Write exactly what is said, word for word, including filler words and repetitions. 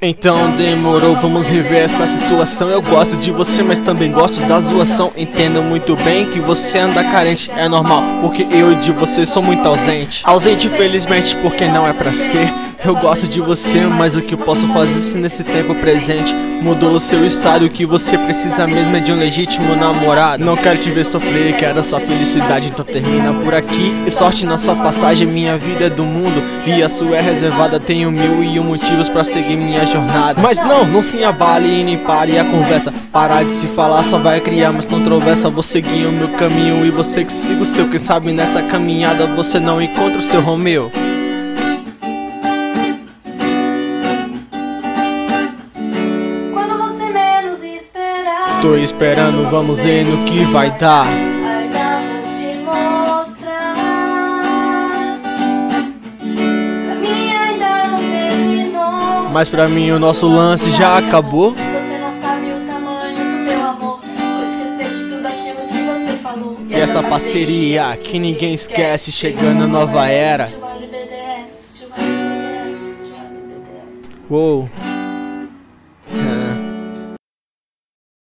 Então demorou, vamos rever essa situação. Eu gosto de você, mas também gosto da zoação. Entendo muito bem que você anda carente, é normal, porque eu e de você sou muito ausente. Ausente infelizmente porque não é pra ser. Eu gosto de você, mas o que eu posso fazer se nesse tempo presente mudou o seu estado? O que você precisa mesmo é de um legítimo namorado. Não quero te ver sofrer, quero a sua felicidade, então termina por aqui. E sorte na sua passagem, minha vida é do mundo e a sua é reservada. Tenho mil e um motivos pra seguir minha jornada. Mas não, não se abale e nem pare a conversa. Parar de se falar só vai criar mais controvérsia. Vou seguir o meu caminho e você que siga o seu. Quem sabe nessa caminhada você não encontra o seu Romeu. Tô esperando, vamos ver no que vai dar. Ainda vou te mostrar. Pra mim ainda não terminou. Mas pra mim o nosso lance já acabou. Você não sabe o tamanho do meu amor. Vou esquecer de tudo aquilo que você falou. E essa parceria que ninguém esquece, chegando a nova era. Uou.